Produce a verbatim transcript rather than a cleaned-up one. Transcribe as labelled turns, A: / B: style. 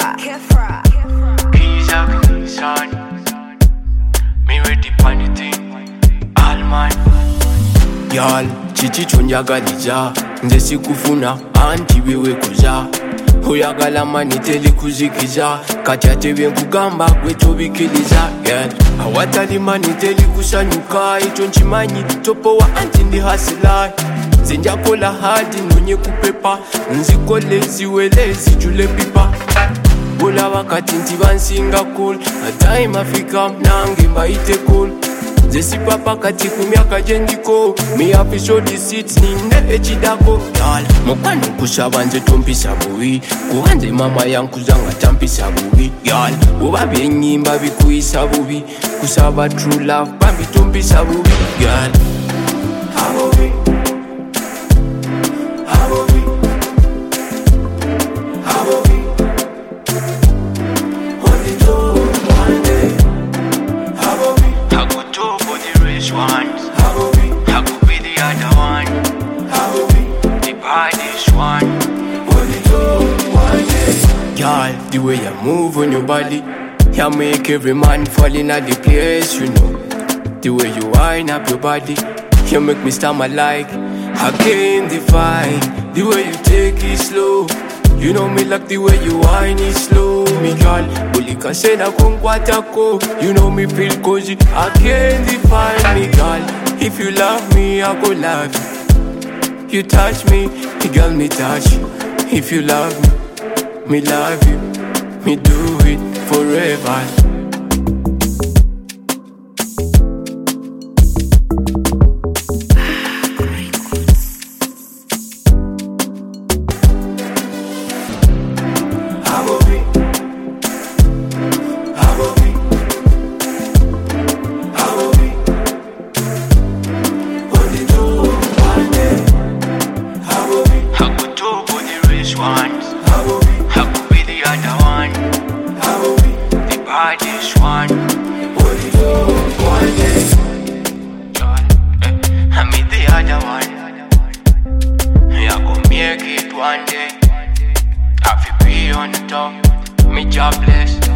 A: Kefra, Kefra.
B: Keys are keys on. Me ready for the thing. All man. Y'all, chichi chonyagalija. Nze sikufuna anti wewe kuza. Oyagala mani teli kuzikiza. Kachate nkugamba gwe tobikiriza. Yeah. Awatali mani teli kusanyuka. Icho nchimanyi topo wa anti ndi hasilai. Zinjakola hadi nonye kupepa. Nzikole ziwele zijule pipa. Bola wakati nti bansinga cool. A time Africa nange mbaite cool. Zesi papa kati kumyaka jendiko. Me happy show the seats ninde echidako. Yal, mokwano kusaba nze tompisa buwi. Kuhanze mama yankuzanga tampisa buwi. Yal, uba benyimba bikuisa buwi. Kusaba true love bambi tompisa buwi. Yal, habuwi. Ones. I could be the other one. The baddest one. Girl, the way you move on your body, you make every man fall in at the place, you know. The way you wind up your body, you make me stammer like I can't define. The way you take it slow, you know me like the way you whine it slow. Me girl, bulika sena kongwatako. You know me feel cozy, I can't define me girl. If you love me, I go love you. You touch me, me girl, me touch you. If you love me, me love you. Me do it forever. Ones. I could be the other one. The baddest one. I'm the other one. I go make it one day. I feel be on the top. Me jobless.